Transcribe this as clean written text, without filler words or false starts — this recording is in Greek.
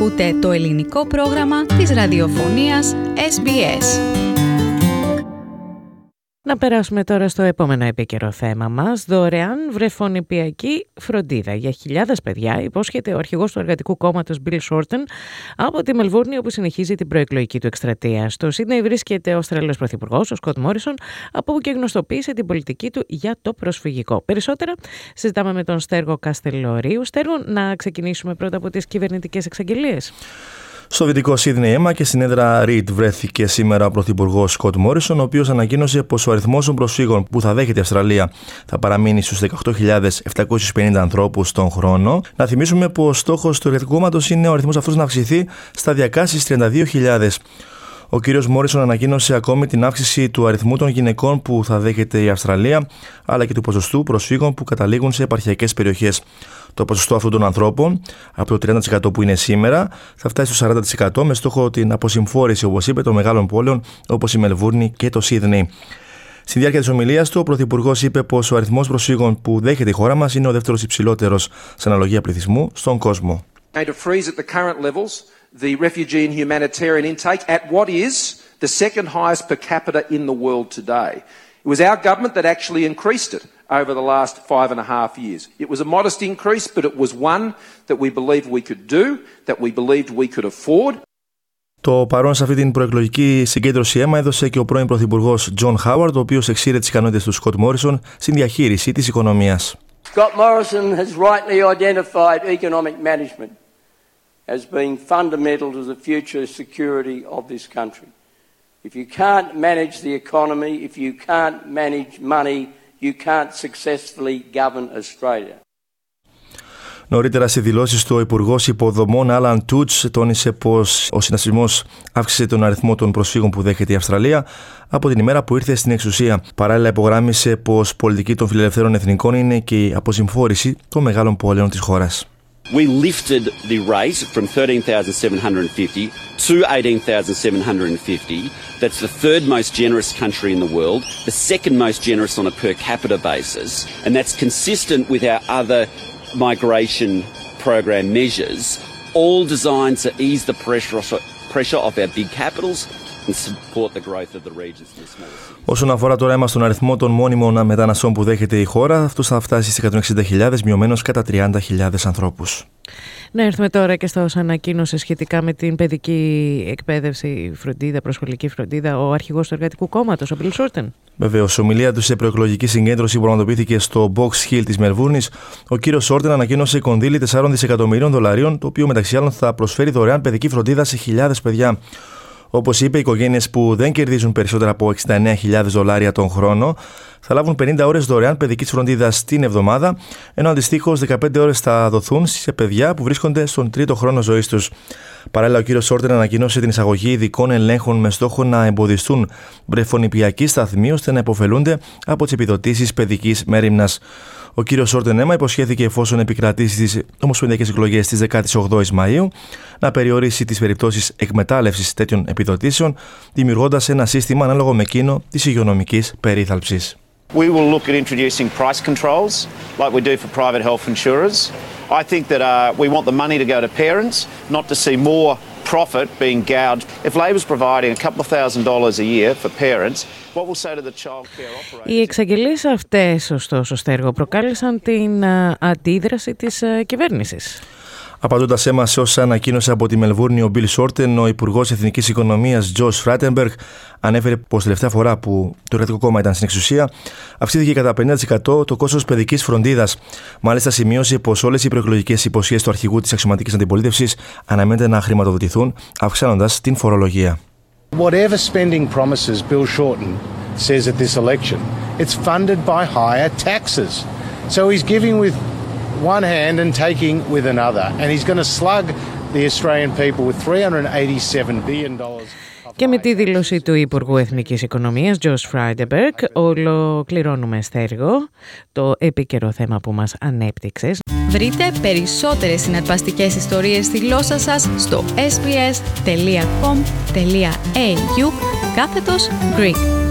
Ακούτε το ελληνικό πρόγραμμα της ραδιοφωνίας SBS. Να περάσουμε τώρα στο επόμενο επίκαιρο θέμα μας. Δωρεάν βρεφονιπιακή φροντίδα για χιλιάδες παιδιά υπόσχεται ο αρχηγός του Εργατικού Κόμματος Bill Shorten από τη Μελβούρνη, όπου συνεχίζει την προεκλογική του εκστρατεία. Στο Σίδνεϊ βρίσκεται ο Αυστραλός Πρωθυπουργός, ο Σκοτ Μόρισον, από όπου και γνωστοποίησε την πολιτική του για το προσφυγικό. Περισσότερα συζητάμε με τον Στέργο Καστελορίου. Στέργο, να ξεκινήσουμε πρώτα από τις κυβερνητικές εξαγγελίες. Στο δυτικό Σίδνεϊ αίμα και στην έδρα Ριτ βρέθηκε σήμερα ο Πρωθυπουργός Σκοτ Μόρισον, ο οποίος ανακοίνωσε πως ο αριθμός των προσφύγων που θα δέχεται η Αυστραλία θα παραμείνει στους 18.750 ανθρώπους τον χρόνο. Να θυμίσουμε πως στόχος του Εργατικού Κόμματος είναι ο αριθμός αυτός να αυξηθεί σταδιακά στις 32.000. Ο κ. Μόρισον ανακοίνωσε ακόμη την αύξηση του αριθμού των γυναικών που θα δέχεται η Αυστραλία, αλλά και του ποσοστού προσφύγων που καταλήγουν σε επαρχιακές περιοχές. Το ποσοστό αυτών των ανθρώπων, από το 30% που είναι σήμερα, θα φτάσει στο 40% με στόχο την αποσυμφόρηση, όπως είπε, των μεγάλων πόλεων όπως η Μελβούρνη και το Σίδνεϊ. Στη διάρκεια της ομιλίας του, ο Πρωθυπουργός είπε πως ο αριθμός προσφύγων που δέχεται η χώρα μας είναι ο δεύτερος υψηλότερος σε αναλογία πληθυσμού στον κόσμο. The refugee and humanitarian intake at what is the second highest per capita in the world today. It was our government that actually increased it over the last 5.5 years. It was a modest increase, but it was one that we believed we could do, that we believed we could afford. Το παρόν σε αυτή την προεκλογική συγκέντρωση αίμα έδωσε και ο πρώην Πρωθυπουργός John Howard, ο οποίος εξήρε τις ικανότητες του Scott Morrison στην διαχείριση της οικονομίας. Scott Morrison has rightly identified economic management as being fundamental to the future security of this country. If you can't manage the economy, if you can't manage money, you can't successfully govern Australia. Νωρίτερα σε δηλώσεις του, ο Υπουργός Υποδομών Άλαν Τούτς τόνισε πως ο συνασπισμός αύξησε τον αριθμό των προσφύγων που δέχεται η Αυστραλία από την ημέρα που ήρθε στην εξουσία. Παράλληλα, υπογράμμισε πως πολιτική των φιλελευθέρων εθνικών είναι και η αποσυμφόρηση των μεγάλων πόλεων της χώρας. We lifted the rate from 13,750 to 18,750. That's the third most generous country in the world, the second most generous on a per capita basis, and that's consistent with our other migration program measures, all designed to ease the pressure of our big capitals and support the growth of the regions and the smaller cities. Όσον αφορά τώρα αίμα στον αριθμό των μόνιμων μεταναστών που δέχεται η χώρα, αυτός θα φτάσει στις 160.000, μειωμένος κατά 30.000 ανθρώπους. Να έρθουμε τώρα και στα όσα ανακοίνωσε σχετικά με την παιδική εκπαίδευση, φροντίδα, προσχολική φροντίδα, ο αρχηγός του Εργατικού Κόμματος, ο Bill Shorten. Βεβαίως, η ομιλία του σε προεκλογική συγκέντρωση που πραγματοποιήθηκε στο Box Hill της Μελβούρνης, ο κύριος Shorten ανακοίνωσε κονδύλι $4 δισεκατομμυρίων, το οποίο μεταξύ άλλων θα προσφέρει δωρεάν παιδική φροντίδα σε χιλιάδες παιδιά. Όπως είπε, οι οικογένειες που δεν κερδίζουν περισσότερα από $69,000 τον χρόνο θα λάβουν 50 ώρες δωρεάν παιδικής φροντίδας την εβδομάδα, ενώ αντιστοίχως 15 ώρες θα δοθούν σε παιδιά που βρίσκονται στον τρίτο χρόνο ζωής τους. Παράλληλα, ο κύριος Shorten ανακοίνωσε την εισαγωγή ειδικών ελέγχων με στόχο να εμποδιστούν βρεφονιπιακοί σταθμοί ώστε να υποφελούνται από τις επιδοτήσεις παιδικής μέριμνας. Ο κύριος Shorten υποσχέθηκε, εφόσον επικρατήσει στις ομοσπονδιακές εκλογές της 18ης Μαΐου, να περιορίσει τις περιπτώσεις εκμετάλλευσης τέτοιων επιδοτήσεων, δημιουργώντας ένα σύστημα ανάλογο με εκείνο της υγειονομικής περίθαλψης. We will look at introducing price controls like we do for private health insurers. I think that we want the money to go to parents, not to see more profit being gouged. If Labor's providing a couple of $1,000s a year for parents, what we'll say to the child care operators... Οι εξαγγελίες αυτές, ωστόσο, Στέργο, προκάλεσαν την αντίδραση της κυβέρνησης. Απαντώντας σε όσα ανακοίνωσε από τη Μελβούρνη ο Bill Shorten, ο Υπουργός Εθνικής Οικονομίας Josh Frydenberg ανέφερε πως τελευταία φορά που το Εργατικό Κόμμα ήταν στην εξουσία αυξήθηκε κατά 50% το κόστος παιδικής φροντίδας. Μάλιστα, σημείωσε πως όλες οι προεκλογικές υποσχέσεις του αρχηγού της αξιωματικής αντιπολίτευσης αναμένεται να χρηματοδοτηθούν, αυξάνοντας την φορολογία. Whatever spending promises Bill Shorten says at this election, it's funded by higher taxes. So he's giving with one hand and taking with another, and he's going to slug the Australian people with $387 billion. Και με τη δήλωση του Υπουργού Εθνικής Οικονομίας, Josh Frydenberg, ολοκληρώνουμε, Στέργο, το επίκαιρο θέμα που μας ανέπτυξες. Βρείτε περισσότερες συναρπαστικές ιστορίες στη γλώσσα σας στο sbs.com.au/Greek.